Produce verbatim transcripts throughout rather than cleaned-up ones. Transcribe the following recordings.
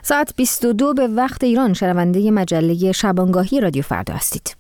ساعت بیست و دو به وقت ایران شنونده مجله شبانگاهی رادیو فردا هستید.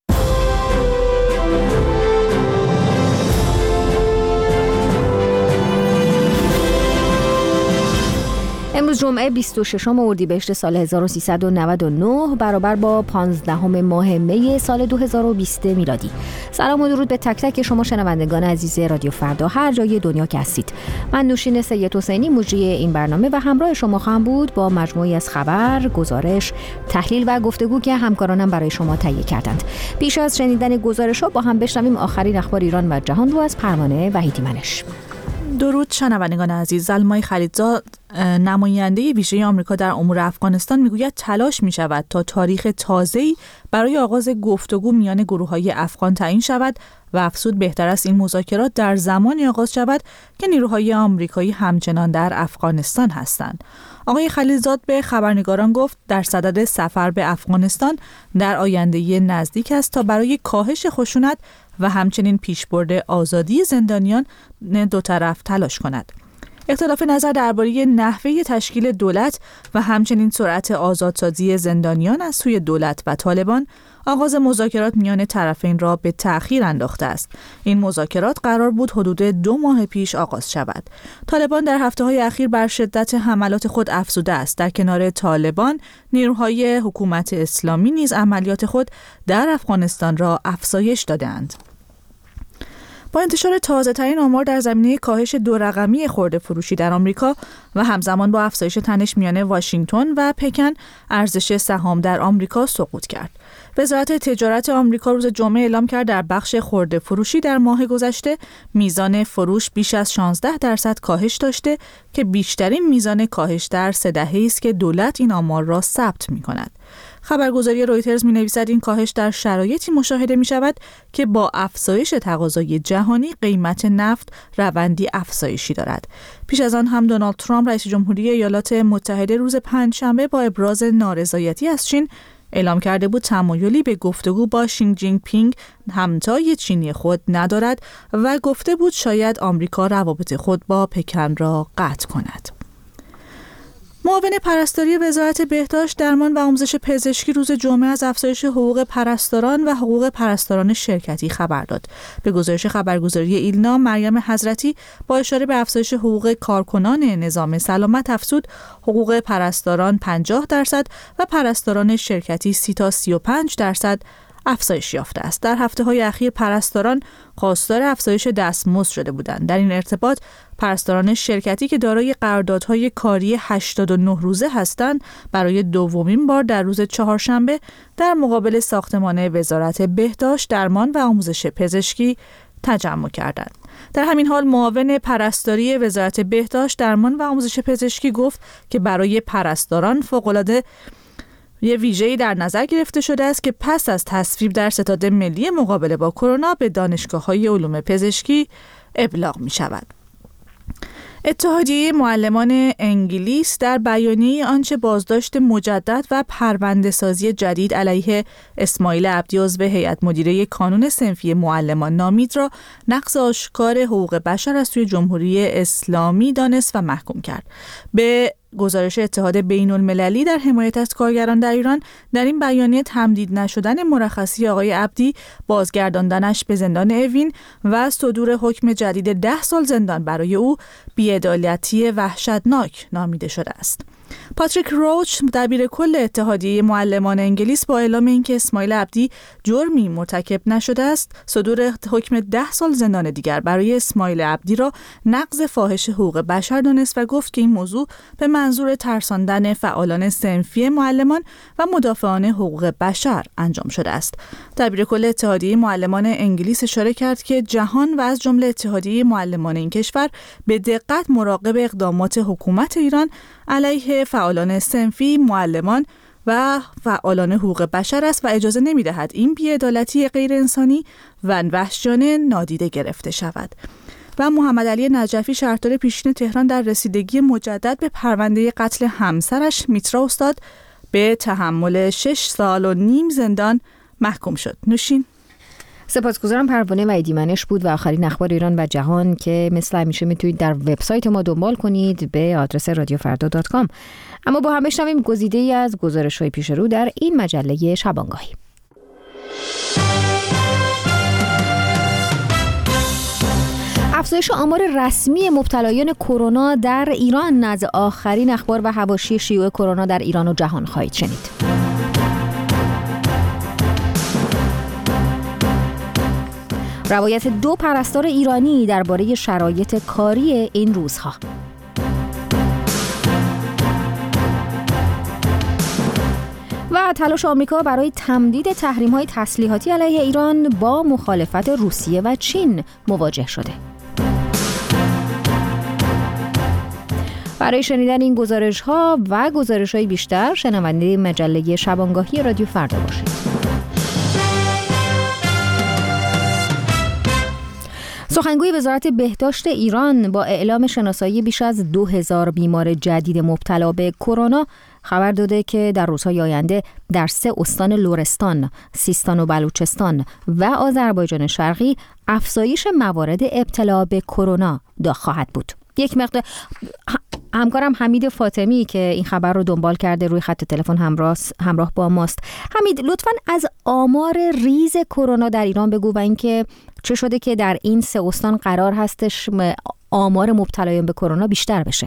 امروز جمعه بیست و ششم اردیبهشت سال هزار و سیصد و نود و نه برابر با پانزدهم ماه می سال دو هزار و بیست میلادی. سلام و درود به تک تک شما شنوندگان عزیز رادیو فردا هر جای دنیا که هستید. من نوشین سید حسینی مجری این برنامه و همراه شما خواهم بود با مجموعی از خبر، گزارش، تحلیل و گفتگو که همکارانم برای شما تهیه کردند. پیش از شنیدن گزارش‌ها با هم بشنویم آخرین اخبار ایران و جهان رو از پروانه وحیدی منش. درود شنوندگان عزیز. زلمای خلیلزاد نماینده ویژه آمریکا در امور افغانستان میگوید تلاش می شود تا تاریخ تازه‌ای برای آغاز گفتگو میان گروه‌های افغان تعیین شود و افزود بهتر است این مذاکرات در زمانی آغاز شود که نیروهای آمریکایی همچنان در افغانستان هستند. آقای خلیلزاد به خبرنگاران گفت در صدد سفر به افغانستان در آینده نزدیک است تا برای کاهش خشونت و همچنین پیشبرد آزادی زندانیان دو طرف تلاش کند. اختلاف نظر درباره نحوه تشکیل دولت و همچنین سرعت آزادسازی زندانیان از سوی دولت و طالبان آغاز مذاکرات میان طرفین را به تأخیر انداخته است. این مذاکرات قرار بود حدود دو ماه پیش آغاز شود. طالبان در هفته‌های اخیر بر شدت حملات خود افزوده است. در کنار طالبان، نیروهای حکومت اسلامی نیز عملیات خود در افغانستان را افزایش داده‌اند. با انتشار تازه‌ترین آمار در زمینه کاهش دو رقمی خرده فروشی در آمریکا و همزمان با افزایش تنش میان واشنگتن و پکن، ارزش سهام در آمریکا سقوط کرد. وزارت تجارت آمریکا روز جمعه اعلام کرد در بخش خرده فروشی در ماه گذشته میزان فروش بیش از شانزده درصد کاهش داشته که بیشترین میزان کاهش در سه دهه‌ای است که دولت این آمار را ثبت می‌کند. خبرگزاری رویترز می‌نویسد این کاهش در شرایطی مشاهده می‌شود که با افزایش تقاضای جهانی قیمت نفت روندی افزایشی دارد. پیش از آن هم دونالد ترامپ رئیس جمهوری ایالات متحده روز پنجشنبه با ابراز نارضایتی از چین اعلام کرده بود تمایلی به گفتگو با شی جین پینگ همتای چینی خود ندارد و گفته بود شاید آمریکا روابط خود با پکن را قطع کند. معاون پرستاری وزارت بهداشت، درمان و آموزش پزشکی روز جمعه از افزایش حقوق پرستاران و حقوق پرستاران شرکتی خبر داد. به گزارش خبرگزاری ایلنا، مریم حضرتی با اشاره به افزایش حقوق کارکنان نظام سلامت افزود حقوق پرستاران پنجاه درصد و پرستاران شرکتی سی تا سی و پنج درصد افزایش یافته است. در هفته‌های اخیر پرستاران خواستار افزایش دستمزد شده بودند. در این ارتباط پرستاران شرکتی که دارای قراردادهای کاری هشتاد و نه روزه هستند برای دومین بار در روز چهارشنبه در مقابل ساختمان وزارت بهداشت، درمان و آموزش پزشکی تجمع کردند. در همین حال معاون پرستاری وزارت بهداشت، درمان و آموزش پزشکی گفت که برای پرستاران فوق‌العاده یه ویژه‌ای در نظر گرفته شده است که پس از تصویب در ستاد ملی مقابله با کرونا به دانشگاه‌های علوم پزشکی ابلاغ می‌شود. اتحادیه معلمان انگلیس در بیانیه آنچه بازداشت مجدد و پرونده‌سازی جدید علیه اسماعیل عبدی عضو هیئت مدیره کانون صنفی معلمان نامید را نقض آشکار حقوق بشر از سوی جمهوری اسلامی دانست و محکوم کرد. به گزارش اتحاد بین المللی در حمایت از کارگران در ایران، در این بیانیه تمدید نشدن مرخصی آقای عبدی، بازگرداندنش به زندان اوین و صدور حکم جدید ده سال زندان برای او بی‌عدالتی وحشتناک نامیده شده است. پاتریک روچ، دبیر کل اتحادیه معلمان انگلیس، با اعلام اینکه اسماعیل عبدی جرمی مرتکب نشده است، صدور حکم ده سال زندان دیگر برای اسماعیل عبدی را نقض فاحش حقوق بشر دانست و گفت که این موضوع به منظور ترساندن فعالان صنفی معلمان و مدافعان حقوق بشر انجام شده است. دبیر کل اتحادیه معلمان انگلیس اشاره کرد که جهان و از جمله اتحادیه معلمان این کشور به دقت مراقب اقدامات حکومت ایران علیه فعالان صنفی، معلمان و فعالان حقوق بشر است و اجازه نمی‌دهد این بی‌عدالتی غیر انسانی و وحشیانه نادیده گرفته شود. و محمد علی نجفی، شهردار پیشین تهران، در رسیدگی مجدد به پرونده قتل همسرش میترا استاد به تحمل شش سال و نیم زندان محکوم شد. نوشین. سپاسگزارم. پروانه وحیدیمنش بود و آخرین اخبار ایران و جهان که مثل همیشه میتونید در وبسایت ما دنبال کنید به آدرس رادیو فردا دات کام. اما با هم بشنویم گزیده‌ای از گزارش‌های پیش رو در این مجله شبانگاهی. افزایش آمار رسمی مبتلایان کرونا در ایران از آخرین اخبار و حواشی شیوع کرونا در ایران و جهان خواهید شنید. روایت دو پرستار ایرانی درباره شرایط کاری این روزها. و تلاش آمریکا برای تمدید تحریم‌های تسلیحاتی علیه ایران با مخالفت روسیه و چین مواجه شده. برای شنیدن این گزارش‌ها و گزارش‌های بیشتر شنونده مجله شبانگاهی رادیو فردا باشید. سخنگوی وزارت بهداشت ایران با اعلام شناسایی بیش از دو هزار بیمار جدید مبتلا به کرونا خبر داده که در روزهای آینده در سه استان لرستان، سیستان و بلوچستان و آذربایجان شرقی افزایش موارد ابتلا به کرونا داخل خواهد بود. یک مقدار همکارم حمید فاطمی که این خبر رو دنبال کرده روی خط تلفن همراه همراه با ماست. حمید، لطفاً از آمار ریز کرونا در ایران بگو و اینکه چه شده که در این سه استان قرار هستش آمار مبتلایان به کرونا بیشتر بشه.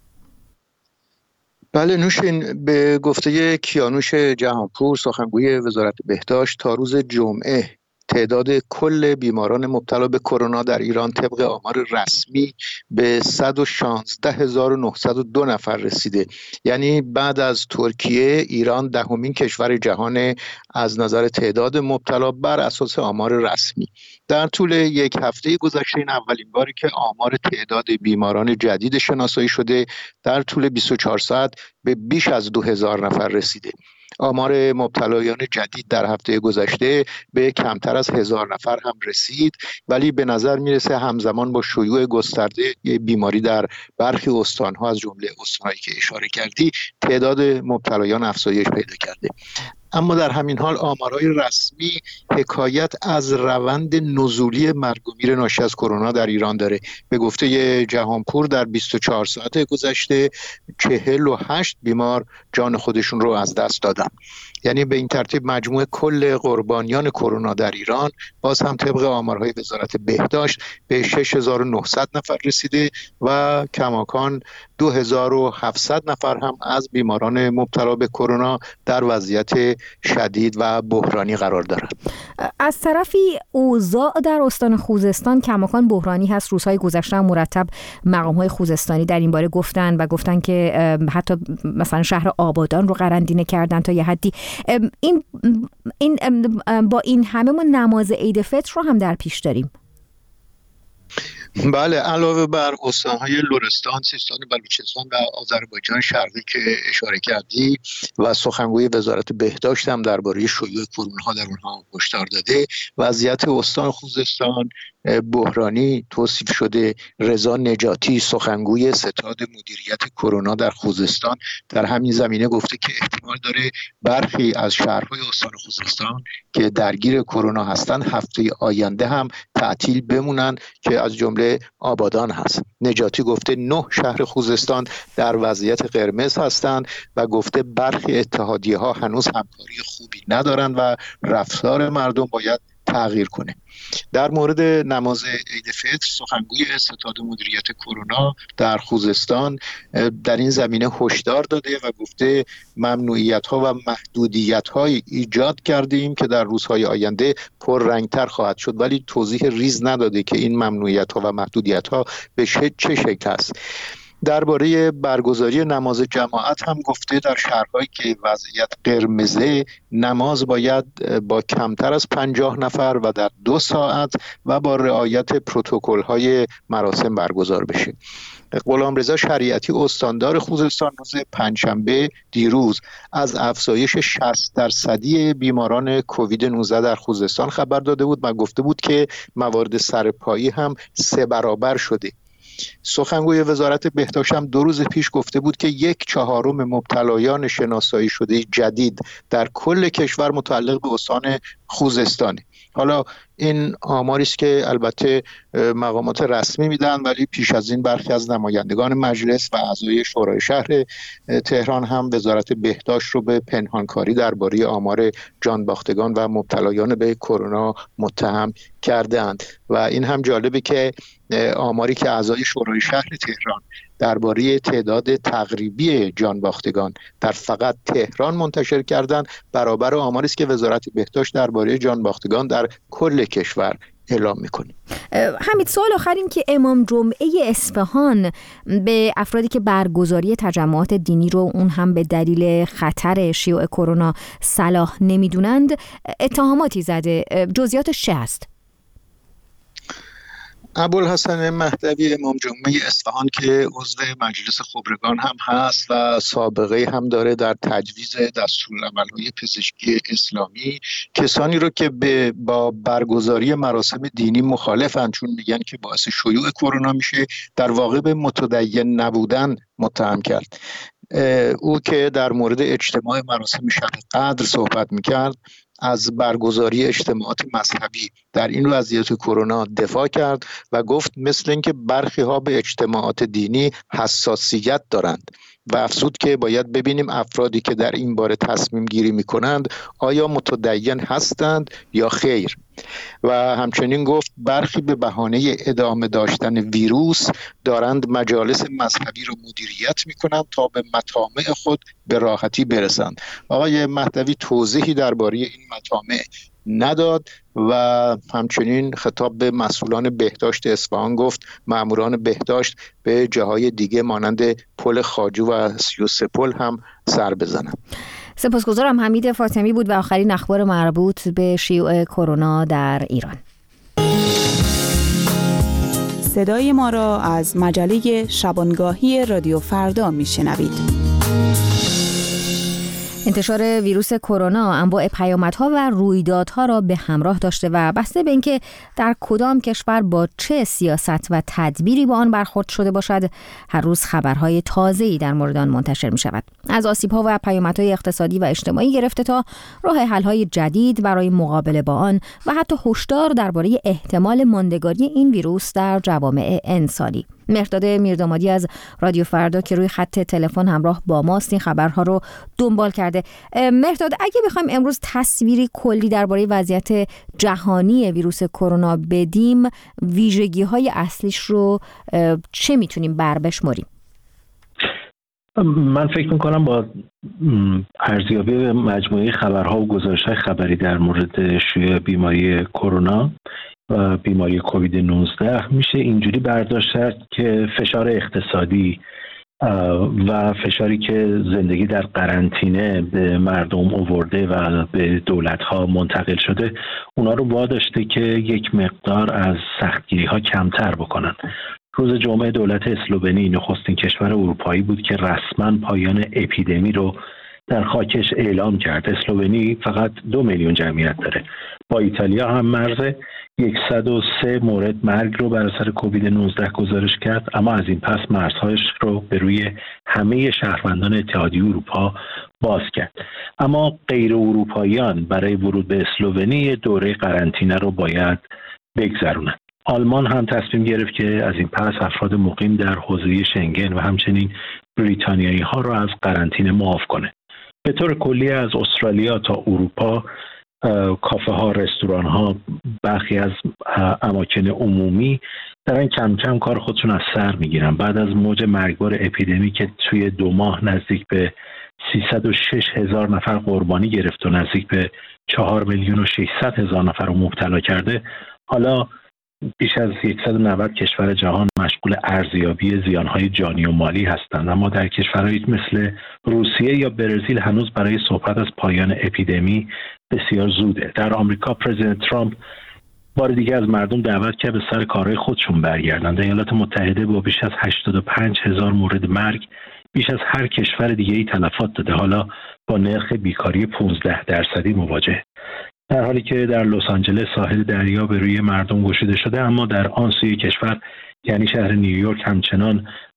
بله نوشین، به گفته کیانوش جهانپور سخنگوی وزارت بهداشت تا روز جمعه تعداد کل بیماران مبتلا به کرونا در ایران طبق آمار رسمی به صد و شانزده هزار و نهصد و دو نفر رسیده. یعنی بعد از ترکیه ایران دهمین کشور جهان از نظر تعداد مبتلا بر اساس آمار رسمی. در طول یک هفته گذشته این اولین باری که آمار تعداد بیماران جدید شناسایی شده در طول بیست و چهار ساعت به بیش از دو هزار نفر رسیده. آمار مبتلایان جدید در هفته گذشته به کمتر از هزار نفر هم رسید، ولی به نظر میرسه همزمان با شیوع گسترده بیماری در برخی استانها از جمله استانهایی که اشاره کردی تعداد مبتلایان افزایش پیدا کرده. اما در همین حال آمارهای رسمی حکایت از روند نزولی مرگ و میر ناشی از کرونا در ایران داره. به گفته جهانپور در بیست و چهار ساعت گذشته چهل و هشت بیمار جان خودشون رو از دست دادن. یعنی به این ترتیب مجموع کل قربانیان کرونا در ایران باز هم طبق آمارهای وزارت بهداشت به شش هزار و نهصد نفر رسیده و کماکان دو هزار و هفتصد نفر هم از بیماران مبتلا به کرونا در وضعیت شدید و بحرانی قرار دارند. از طرفی اوضاع در استان خوزستان کماکان بحرانی هست. روزهای گذشته مرتب مقام‌های خوزستانی در این باره گفتن و گفتن که حتی مثلا شهر آبادان رو قرنطینه کردن تا یه حدی. این این با این همه ما نماز عید فطر رو هم در پیش داریم. بله، علاوه بر استان‌های لرستان، سیستان، بلوچستان و آذربایجان شرقی که اشاره کردی و سخنگوی وزارت بهداشت هم درباره شیوع کرونا در اونها هشدار داده، وضعیت استان خوزستان بحرانی توصیف شده. رضا نجاتی سخنگوی ستاد مدیریت کرونا در خوزستان در همین زمینه گفته که احتمال داره برخی از شهرهای استان خوزستان که درگیر کرونا هستند هفته آینده هم تعطیل بمونن که از جمله آبادان هست. نجاتی گفته نه شهر خوزستان در وضعیت قرمز هستند و گفته برخی اتحادیه ها هنوز همکاری خوبی ندارند و رفتار مردم باید تغییر کنه. در مورد نماز عید فطر سخنگوی ستاد مدیریت کرونا در خوزستان در این زمینه هشدار داده و گفته ممنوعیت‌ها و محدودیت‌های ایجاد کردیم که در روزهای آینده پررنگ‌تر خواهد شد، ولی توضیح ریز نداده که این ممنوعیت‌ها و محدودیت‌ها به چه شکل است. درباره برگزاری نماز جماعت هم گفته در شهرهایی که وضعیت قرمزه نماز باید با کمتر از پنجاه نفر و در دو ساعت و با رعایت پروتکل‌های مراسم برگزار بشه. غلامرضا شریعتی استاندار خوزستان روز پنجشنبه دیروز از افزایش شصت درصدی بیماران کووید نوزده در خوزستان خبر داده بود و گفته بود که موارد سرپایی هم سه برابر شده. سخنگوی وزارت بهداشت هم دو روز پیش گفته بود که یک چهارم مبتلایان شناسایی شده جدید در کل کشور متعلق به استان خوزستانی. حالا این آماری است که البته مقامات رسمی میدن، ولی پیش از این برخی از نمایندگان مجلس و اعضای شورای شهر تهران هم وزارت بهداشت رو به پنهانکاری درباره آمار جانباختگان و مبتلایان به کرونا متهم کردند. و این هم جالبه که آماری که اعضای شورای شهر تهران درباره تعداد تقریبی جانباختگان در فقط تهران منتشر کردند برابر آماری است که وزارت بهداشت درباره جانباختگان در کل کشور اعلام میکنه. حمید، سوال آخر این که امام جمعه اصفهان به افرادی که برگزاری تجمعات دینی رو اون هم به دلیل خطر شیوع کرونا صلاح نمیدونند اتهاماتی زده، جزئیاتش چه است؟ ابوالحسن مهدوی امام جمعه اصفهان که عضو مجلس خبرگان هم هست و سابقه هم داره در تجویز دستورالعمل‌های پزشکی اسلامی، کسانی رو که به با برگزاری مراسم دینی مخالفن چون میگن که باعث شیوع کرونا میشه، در واقع به متدین نبودن متهم کرد. او که در مورد اجتماع مراسم شب قدر صحبت میکرد، از برگزاری اجتماعات مذهبی در این وضعیت کرونا دفاع کرد و گفت مثل اینکه برخی ها به اجتماعات دینی حساسیت دارند و افزود که باید ببینیم افرادی که در این باره تصمیم گیری می کنند آیا متدین هستند یا خیر. و همچنین گفت برخی به بهانه ادامه داشتن ویروس دارند مجالس مذهبی رو مدیریت می کنند تا به مطامع خود به راحتی برسند. آقای مهدوی توضیحی درباره این مطامع نداد و همچنین خطاب به مسئولان بهداشت اصفهان گفت ماموران بهداشت به جاهای دیگه مانند پل خواجو و سی و سه پل هم سر بزنند. سپاسگزارم. حمید فاطمی بود و آخرین اخبار مربوط به شیوع کرونا در ایران. صدای ما را از مجله شبانگاهی رادیو فردا میشنوید. انتشار ویروس کرونا انواع پیامدها و رویدادها را به همراه داشته و بسته به اینکه در کدام کشور با چه سیاست و تدبیری با آن برخورد شده باشد، هر روز خبرهای تازه‌ای در مورد آن منتشر می شود. از آسیب‌ها و پیامدهای اقتصادی و اجتماعی گرفته تا راه حل‌های جدید برای مقابله با آن و حتی هشدار درباره احتمال ماندگاری این ویروس در جوامع انسانی. مهرداد میردامادی از رادیو فردا که روی خط تلفن همراه با ماست این خبرها رو دنبال کرده. مهرداد، اگه بخوایم امروز تصویری کلی درباره وضعیت جهانی ویروس کرونا بدیم، ویژگی‌های اصلیش رو چه میتونیم بربشماریم؟ من فکر میکنم با ارزیابی مجموعه خبرها و گزارش‌های خبری در مورد شیوع بیماری کرونا و بیماری کووید نوزده میشه اینجوری برداشت کرد که فشار اقتصادی و فشاری که زندگی در قرنطینه به مردم آورده و به دولت‌ها منتقل شده اونا رو واداشته که یک مقدار از سختگیری‌ها کمتر بکنن. روز جمعه دولت اسلوونی نخستین کشور اروپایی بود که رسما پایان اپیدمی رو در خاکش اعلام کرد. اسلوونی فقط دو میلیون جمعیت داره. با ایتالیا هم مرز صد و سه مورد مرگ رو بر اثر کووید نوزده گزارش کرد، اما از این پس مرزهایش رو به روی همه شهروندان اتحادیه اروپا باز کرد. اما غیر اروپاییان برای ورود به اسلوونی دوره قرنطینه رو باید بگذرونن. آلمان هم تصمیم گرفت که از این پس افراد مقیم در حوزه شنگن و همچنین بریتانیایی ها رو از قرنطینه معاف کنه. به طور کلی از استرالیا تا اروپا کافه ها، رستوران ها، برخی از اماکن عمومی دارن کم کم کار خودشون از سر میگیرن. بعد از موج مرگبار اپیدمی که توی دو ماه نزدیک به سیصد و شش هزار نفر قربانی گرفت و نزدیک به چهار میلیون و ششصد هزار نفر رو مبتلا کرده، حالا بیش از صد و نود کشور جهان مشغول ارزیابی زیانهای جانی و مالی هستند، اما در کشورهایی مثل روسیه یا برزیل هنوز برای صحبت از پایان اپیدمی بسیار زوده. در آمریکا پرزیدنت ترامپ بار دیگه از مردم دعوت کرد به سر کارهای خودشون برگردن. در ایالات متحده با بیش از هشتاد و پنج هزار مورد مرگ بیش از هر کشور دیگه‌ای تلفات داده، حالا با نرخ بیکاری پانزده درصدی مواجه. در حالی که در لس آنجلس ساحل دریا به روی مردم گشوده شده، اما در آن سوی کشور یعنی شهر نیویورک همچنان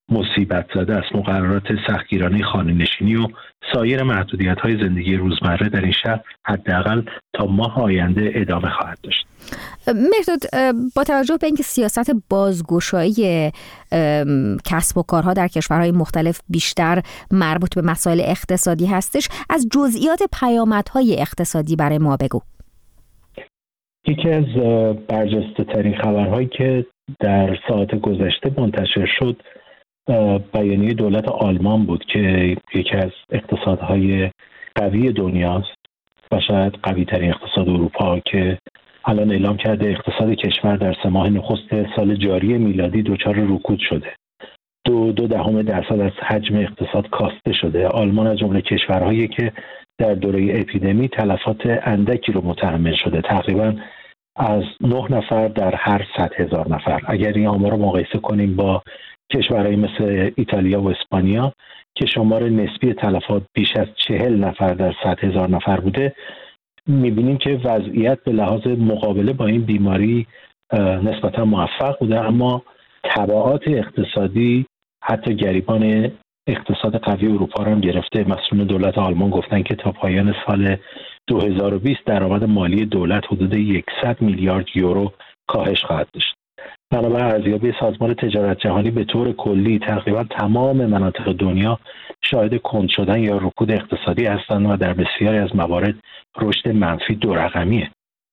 مصیبت زده است. مقررات سختگیرانه خانه‌نشینی و سایر محدودیت‌های زندگی روزمره در این شهر حداقل تا ماه آینده ادامه خواهد داشت. مهرداد، با توجه به اینکه سیاست بازگشایی کسب و کارها در کشورهای مختلف بیشتر مربوط به مسائل اقتصادی هستش، از جزئیات پیامدهای اقتصادی برای ما بگو. یکی از برجسته ترین خبرهایی که در ساعت گذشته منتشر شد بیانیه دولت آلمان بود که یکی از اقتصادهای قوی دنیاست و شاید قوی ترین اقتصاد اروپا، که الان اعلام کرده اقتصاد کشور در سه ماه نخست سال جاری میلادی دچار رکود شده. دو دو دهم درصد از حجم اقتصاد کاسته شده. آلمان از جمله کشورهایی که در دوره اپیدمی تلفات اندکی رو متحمل شده، تقریبا از نه نفر در هر صد هزار نفر. اگر این آمار رو مقایسه کنیم با کشورهای مثل ایتالیا و اسپانیا که شمار نسبی تلفات بیش از چهل نفر در صد هزار نفر بوده، میبینیم که وضعیت به لحاظ مقابله با این بیماری نسبتا موفق بوده، اما تبعات اقتصادی حتی گریبان اقتصاد قوی اروپا را هم گرفته. مسئولان دولت آلمان گفتن که تا پایان سال دو هزار و بیست درآمد مالی دولت حدود صد میلیارد یورو کاهش خواهد داشت. بنابر ارزیابی سازمان تجارت جهانی به طور کلی تقریبا تمام مناطق دنیا شاهد کند شدن یا رکود اقتصادی هستند و در بسیاری از موارد رشد منفی دو رقمیه.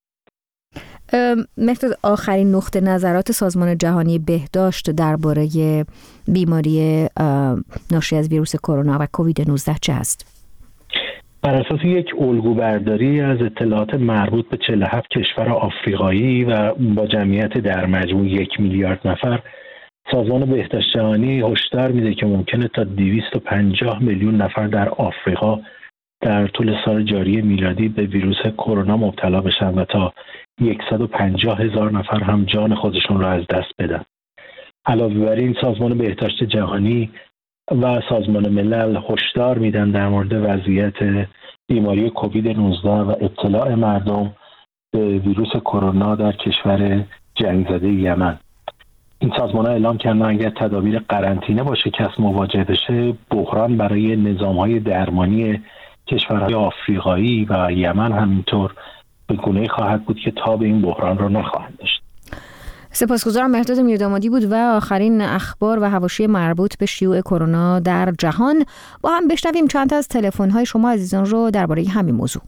مهرداد، آخرین نقطه نظرات سازمان جهانی بهداشت درباره بیماری ناشی از ویروس کرونا و کووید نوزده چه است؟ بر اساس یک الگو برداری از اطلاعات مربوط به چهل و هفت کشور آفریقایی و با جمعیت در مجموع یک میلیارد نفر، سازمان بهداشت جهانی هشدار میده که ممکنه تا دویست و پنجاه میلیون نفر در آفریقا در طول سال جاری میلادی به ویروس کرونا مبتلا بشن و تا صد و پنجاه هزار نفر هم جان خودشون را از دست بدن. علاوه بر این سازمان بهداشت جهانی و سازمان ملل هشدار میدن در مورد وضعیت بیماری کووید نوزده و اطلاع مردم به ویروس کرونا در کشور جنگ زده یمن. این سازمان‌ها اعلام کردن اگر تدابیر قرنطینه با شکست مواجه بشه، بحران برای نظام‌های درمانی کشورهای آفریقایی و یمن همینطور به گونه‌ای خواهد بود که تاب این بحران را نخواهند داشت. سپاسگزارم. مهرداد میردامادی بود و آخرین اخبار و حواشی مربوط به شیوع کرونا در جهان. با هم بشنویم چند تا از تلفن‌های شما عزیزان رو درباره همین موضوع.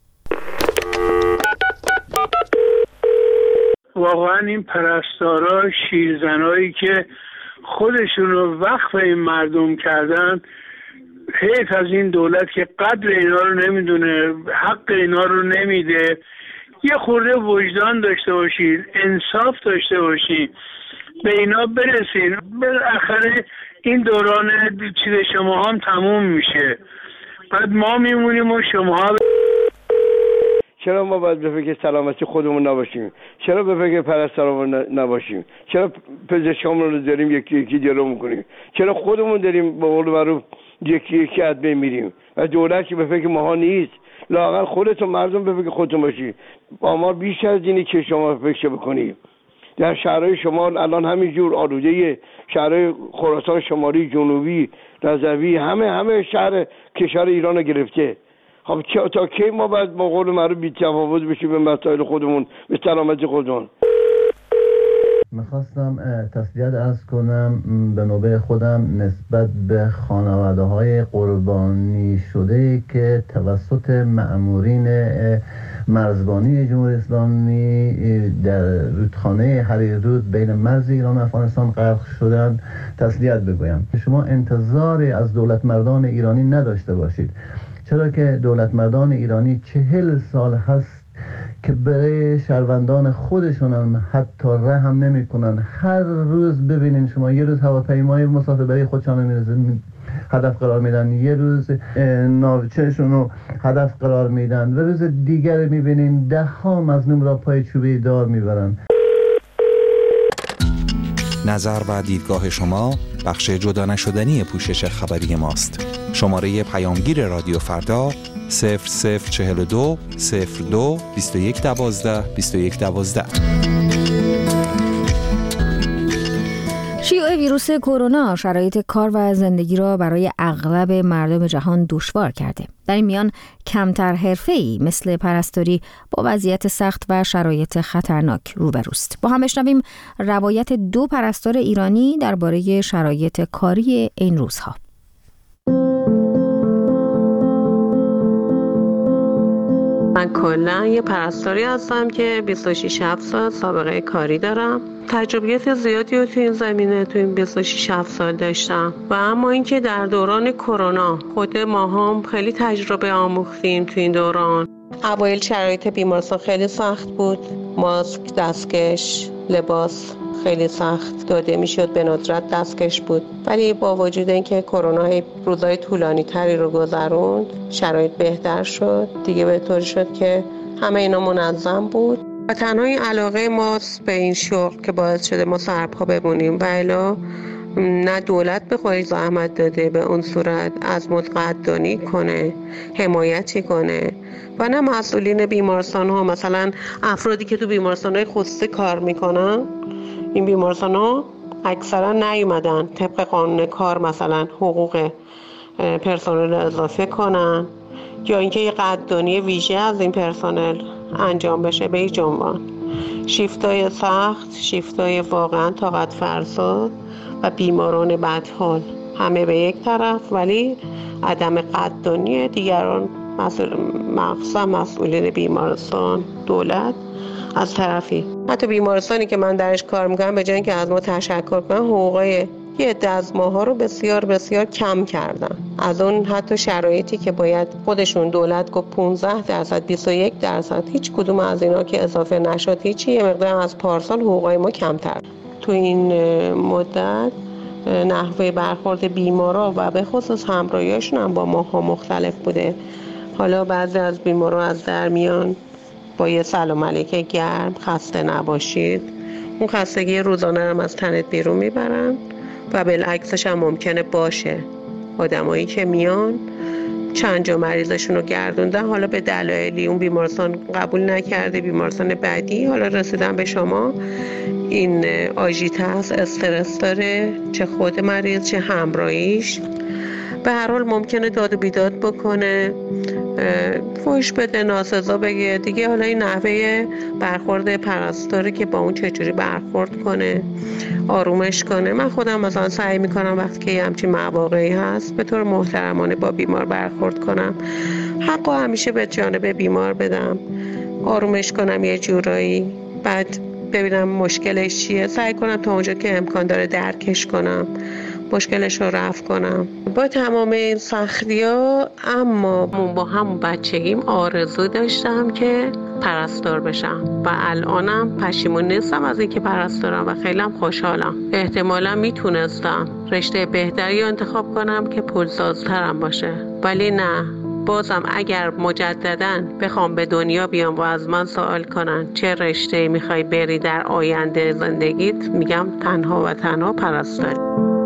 واقعا این پرستارا، شیرزنایی که خودشون رو وقف این مردم کردن، حیف از این دولت که قدر اینا رو نمیدونه، حق اینا رو نمیده. یه خورده وجدان داشته باشید، انصاف داشته باشید، به اینا برسین. بالاخره این دوران چیز شما هم تموم میشه، بعد ما میمونیم و شما ها. چرا ما باید به فکر سلامتی خودمون نباشیم؟ چرا به فکر پرستارمون نباشیم؟ چرا پزشکامون رو داریم یکی یکی جلو میکنیم؟ چرا خودمون داریم به قول معروف یکی یکی از بین میریم و دولت که به فکر ماها نیست؟ لااقل خودتون مردم به فکر خودتون باشید. با ما بیش از اینی که شما فکر بکنید. در شهرهای شمال الان همینجور آلوده، شهرهای خراسان شمالی، جنوبی، رضوی، همه همه شهر کشور ایران رو گرفته. خب تا کی ما باید با قول معروف بی‌تفاوت بشیم به مسائل خودمون، به سلامتی خودمون؟ میخواستم تسلیت عرض کنم به نوبه خودم نسبت به خانواده های قربانی شده که توسط مأمورین مرزبانی جمهوری اسلامی در رودخانه حریرود بین مرز ایران و افغانستان غرق شدند تسلیت بگویم. شما انتظاری از دولت مردان ایرانی نداشته باشید، چرا که دولت مردان ایرانی چهل سال هست که برای شهروندان خودشون هم حتی رحم نمی کنن. هر روز ببینین شما، یه روز هواپیمای مسافربری خودشان میرزه هدف قرار میدن، یه روز ناوچهشون رو هدف قرار میدن و روز دیگر میبینین ده ها مظلوم را پای چوبه دار میبرن. نظر و دیدگاه شما بخش جدا نشدنی پوشش خبری ماست. شماره پیامگیر رادیو فردا صفر صفر چهل و دو صفر دو بیست و یک دوازده بیست و یک دوازده. شیوع ویروس کرونا شرایط کار و زندگی را برای اغلب مردم جهان دشوار کرده. در این میان کمتر حرفه‌ای مثل پرستاری با وضعیت سخت و شرایط خطرناک روبروست. با هم بشنویم روایت دو پرستار ایرانی درباره شرایط کاری این روزها. من کلا یه پرستاری هستم که بیست و شش سال سابقه کاری دارم. تجربیات زیادی رو تو این زمینه تو این بیست و شش سال داشتم و اما اینکه در دوران کرونا خود ما هم خیلی تجربه آموختیم تو این دوران. اوایل شرایط بیمارستان خیلی سخت بود، ماسک، دستکش، لباس خیلی سخت داده میشد، به ندرت دستکش بود، ولی با وجود اینکه کرونا روزهای طولانی تری رو گذروند شرایط بهتر شد دیگه، به طور شد که همه اینا منظم بود و تنها این علاقه ماست به این شغل که باعث شده ما سرپا بمونیم و الا نه دولت به خودش زحمت داده به اون صورت از ما قدردانی کنه، حمایتی کنه و نه مسئولین بیمارستان ها، مثلا افرادی که تو بیمارستان های خصوصی کار میکنن، این بیمارستان ها اکثرا نیومدن طبق قانون کار مثلا حقوق پرسنل اضافه کنن یا اینکه یه قدردانی ویژه از این پرسنل انجام بشه به هیچ عنوان. شیفتای سخت، شیفتای واقعا طاقت فرسا و بیماران بدحال همه به یک طرف، ولی عدم قدردانی دیگران مسئول مخصوصا مسئولین بیمارستان، دولت از طرفی. حتی بیمارستانی که من درش کار میکنم به جای اینکه از ما تشکر کنن حقوقای یه عده از ماها رو بسیار بسیار کم کردن. از اون حتی شرایطی که باید خودشون دولت گفت پانزده درصد بیست و یک درصد هیچ کدوم از اینا که اضافه نشد هیچی، یه مقدار از پارسال حقوقای ما کمتر. تو این مدت نحوه برخورد بیمارا و به خصوص همراهیاشون هم با ماها مختلف بوده. حالا بعضی از بیمارا از در میان با یه سلام علیک گرم خسته نباشید، اون خستگی روزانه هم از تنت بیرون میبرن و بالعکسش هم ممکنه باشه. آدمایی که میان چند جا مریضشون رو گردوندن، حالا به دلایلی اون بیمارستان قبول نکرده، بیمارستان بعدی، حالا رسیدن به شما، این آژیت هست، استرس داره، چه خود مریض چه همراهیش. به هر حال ممکنه داد و بیداد بکنه، فحش بده، ناسزا بگه دیگه. حالا این نحوه برخورد پرستاره که با اون چجوری برخورد کنه، آرومش کنه. من خودم مثلا سعی میکنم وقتی که همچین مواقعی هست به طور محترمانه با بیمار برخورد کنم، حقو همیشه به جانب بیمار بدم، آرومش کنم یه جورایی، بعد ببینم مشکلش چیه، سعی کنم تا اونجا که امکان داره درکش کنم، مشکلش رو رفع کنم با تمام این سختی ها. اما با همون بچگیم آرزو داشتم که پرستار بشم و الانم پشیمون نیستم از اینکه پرستارم و خیلی هم خوشحالم. احتمالا میتونستم رشته بهتری انتخاب کنم که پولسازترم باشه، ولی نه، بازم اگر مجدداً بخوام به دنیا بیام و از من سوال کنن چه رشته‌ای میخوای بری در آینده زندگیت، میگم تنها و تنها پرستاری.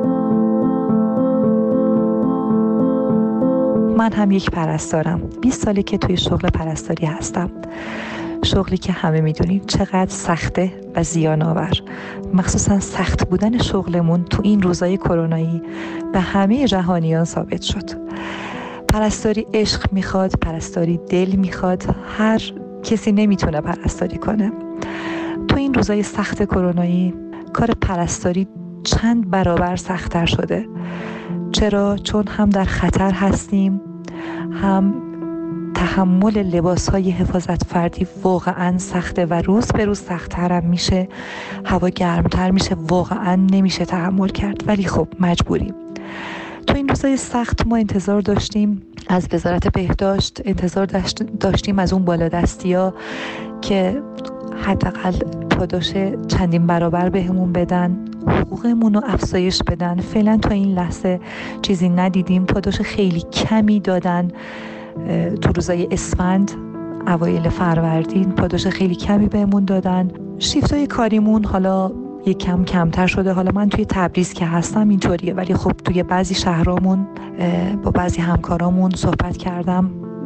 من هم یک پرستارم. بیست ساله که توی شغل پرستاری هستم. شغلی که همه میدونید چقدر سخته و زیان آور. مخصوصا سخت بودن شغلمون تو این روزای کرونایی به همه جهانیان ثابت شد. پرستاری عشق میخواد، پرستاری دل میخواد. هر کسی نمیتونه پرستاری کنه. تو این روزای سخت کرونایی کار پرستاری چند برابر سخت‌تر شده. چرا؟ چون هم در خطر هستیم، هم تحمل لباس‌های حفاظت فردی واقعاً سخته و روز به روز سخت‌تر هم میشه. هوا گرمتر میشه، واقعاً نمیشه تحمل کرد، ولی خب مجبوریم. تو این روزای سخت ما انتظار داشتیم از وزارت بهداشت، انتظار داشتیم از اون بالادستی‌ها که حداقل پاداش چندین برابر بهمون بدن، حقوقمون رو افزایش بدن. فعلا تا این لحظه چیزی ندیدیم. پاداش خیلی کمی دادن تو روزای اسفند، اوایل فروردین پاداش خیلی کمی بهمون دادن. شیفتای کاریمون حالا یک کم کمتر شده. حالا من توی تبریز که هستم اینطوریه، ولی خب توی بعضی شهرامون با بعضی همکارامون صحبت کردم،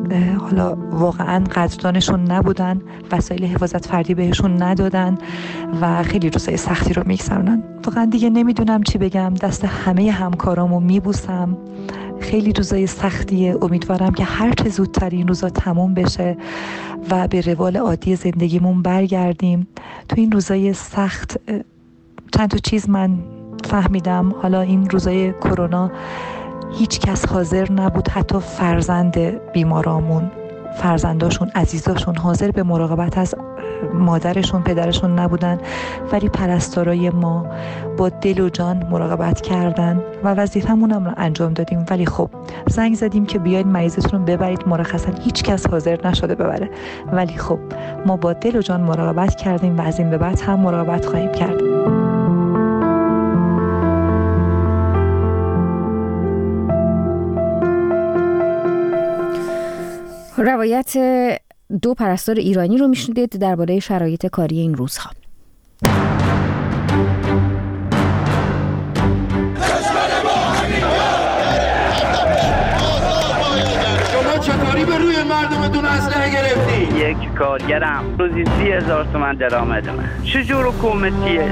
حالا واقعا قدردانشون نبودن، وسایل حفاظت فردی بهشون ندادن و خیلی روزای سختی رو میگذرونن. واقعا دیگه نمیدونم چی بگم، دست همه همکارامو میبوسم. خیلی روزای سختیه، امیدوارم که هر چه زودتر این روزا تموم بشه و به روال عادی زندگیمون برگردیم. تو این روزای سخت چند تا چیز من فهمیدم. حالا این روزای کرونا هیچ کس حاضر نبود، حتی فرزند بیمارامون، فرزنداشون، عزیزاشون حاضر به مراقبت از مادرشون، پدرشون نبودن، ولی پرستارای ما با دل و جان مراقبت کردن و وظیفمون هم رو انجام دادیم. ولی خب زنگ زدیم که بیاید مریضتون رو ببرید، مرخصا هیچ کس حاضر نشده ببره، ولی خب ما با دل و جان مراقبت کردیم و از این به بعد هم مراقبت خواهیم کرد. روایت دو پرستار ایرانی رو میشنیدید درباره شرایط کاری این روزها. شما چطوری به روی مردمتون اسلحه گرفتی؟ یک کارگرم روزی سی هزار تومن درآمدمه. چجور حکومتیه؟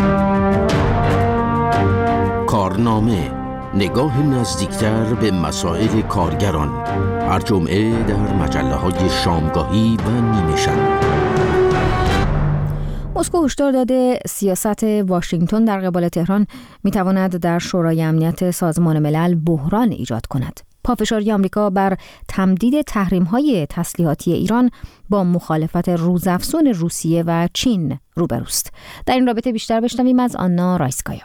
کارنامه، نگاه نزدیکتر به مسائل کارگران، هر جمعه در مجله‌های شامگاهی و نیمه شب. مسکو هشدار داده سیاست واشنگتن در قبال تهران میتواند در شورای امنیت سازمان ملل بحران ایجاد کند. پافشاری آمریکا بر تمدید تحریم‌های تسلیحاتی ایران با مخالفت روزافزون روسیه و چین روبروست. در این رابطه بیشتر بشنویم از آنا رایسکایا.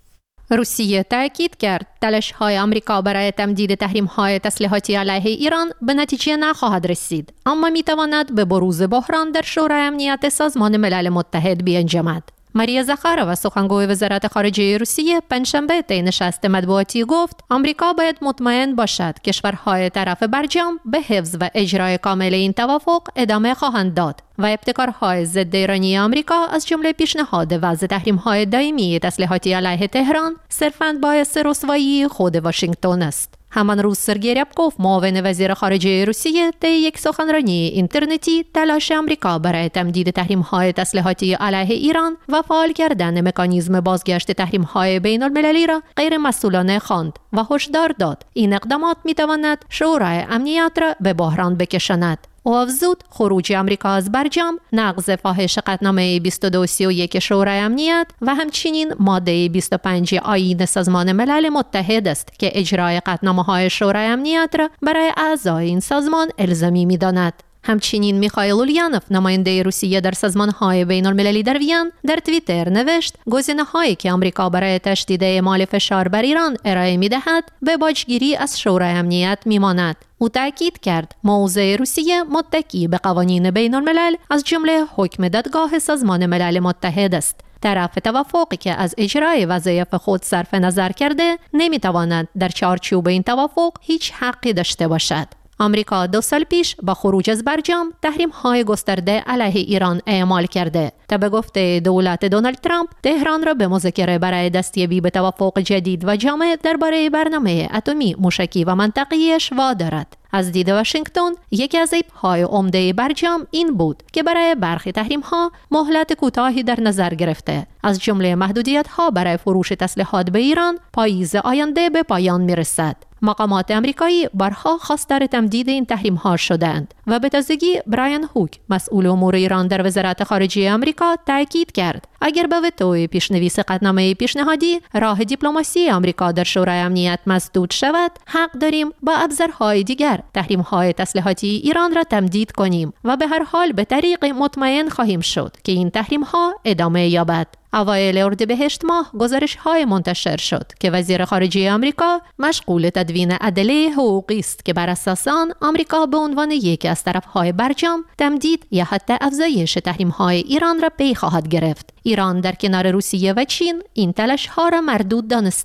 روسیه تاکید کرد تلاش‌های آمریکا برای تمدید تحریم‌های تسلیحاتی علیه ایران به نتیجه نخواهد رسید، اما می‌تواند به بروز بحران در شورای امنیت سازمان ملل متحد بیانجامد. ماریا زخارova سخنگوی وزارت خارجه روسیه پنجشنبه طی نشست مطبوعاتی گفت آمریکا باید مطمئن باشد کشورهای طرف برجام به حفظ و اجرای کامل این توافق ادامه خواهند داد و ابتکارهای ضد ایرانی آمریکا از جمله پیشنهاد وضع تحریم‌های دائمی تسلیحاتی علیه تهران صرفاً باعث رسوایی خود واشنگتن است. همان روز سرگئی ریابکوف معاون وزیر خارجه روسیه طی یک سخنرانی اینترنتی تلاش آمریکا برای تمدید تحریم‌های تسلیحاتی علیه ایران و فعال کردن مکانیزم بازگشت تحریم‌های بین‌المللی را غیر مسئولانه خواند و هشدار داد این اقدامات می‌تواند شورای امنیت را به بحران بکشاند. او افزود خروج آمریکا از برجام نقض فاحش قطعنامه بیست و دو سی و یک شورای امنیت و همچنین ماده بیست و پنج آیین سازمان ملل متحد است که اجرای قطعنامه‌های شورای امنیت را برای اعضای این سازمان الزامی می‌داند. همچنین میخائیل اوليانوف نماینده روسیه در سازمان‌های بین‌المللی در وین در توییتر نوشت گزینه‌هایی که آمریکا برای تشدید اعمال فشار بر ایران ارائه می‌دهد به باجگیری از شورای امنیت می‌ماند. او تاکید کرد موضع روسیه متکی به قوانین بین‌الملل از جمله حکم دادگاه سازمان ملل متحد است. طرف توافقی که از اجرای وظایف خود صرف نظر کرده نمی‌تواند در چارچوب این توافق هیچ حقی داشته باشد. آمریکا دو سال پیش با خروج از برجام تحریم‌های گسترده علیه ایران اعمال کرده تا به گفته دولت دونالد ترامپ تهران را به مذاکره برای دستیابی به توافق جدید و جامع درباره برنامه اتمی موشکی و منطقه‌ایش وادارد. از دید واشنگتن یکی از عیب‌های عمده برجام این بود که برای برخی تحریم‌ها مهلت کوتاهی در نظر گرفته، از جمله محدودیت‌ها برای فروش تسلیحات به ایران پاییز آینده به پایان می‌رسد. مقامات آمریکایی بارها خواستار تمدید این تحریم‌ها شدند و به تازگی برایان هوک مسئول امور ایران در وزارت خارجه آمریکا تاکید کرد اگر به وتوی پیشنویس قطعنامه پیشنهادی راه دیپلماسی آمریکا در شورای امنیت مسدود شود، حق داریم با ابزارهای دیگر تحریم‌های تسلیحاتی ایران را تمدید کنیم و به هر حال به طریق مطمئن خواهیم شد که این تحریم‌ها ادامه یابد. اوایل اردیبهشت ماه گزارش‌های منتشر شد که وزیر خارجه آمریکا مشغول تدوین ادله حقوقی است که بر اساس آن آمریکا به عنوان یکی از طرف‌های برجام تمدید یا حتی افزایش تحریم‌های ایران را پی خواهد گرفت. ایران در کنار روسیه و چین این تلاش‌ها را مردود دانستند.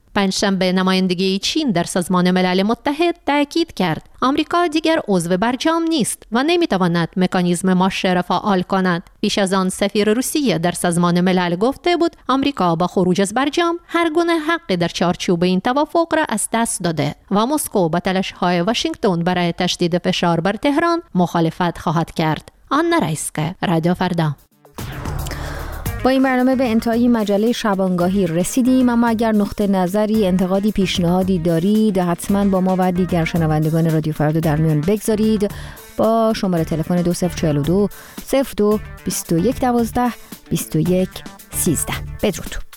پنجشنبه نمایندگی چین در سازمان ملل متحد تاکید کرد آمریکا دیگر عضو برجام نیست و نمیتواند مکانیزم ماشه را فعال کند. پیش از آن سفیر روسیه در سازمان ملل گفته بود آمریکا با خروج از برجام هر گونه حقی در چارچوب این توافق را از دست داده و مسکو با تلاش‌های واشنگتن برای تشدید فشار بر تهران مخالفت خواهد کرد. آن رئیسکه، رادیو فردا. با این برنامه به انتهای مجله شبانگاهی رسیدیم، اما اگر نقطه نظری، انتقادی، پیشنهادی دارید حتما با ما و دیگر شنوندگان رادیو فردا در میان بگذارید. با شماره تلفن دو صفر چهل و دو صفر دو بیست و یک دوازده بیست و یک سیزده. بدرود.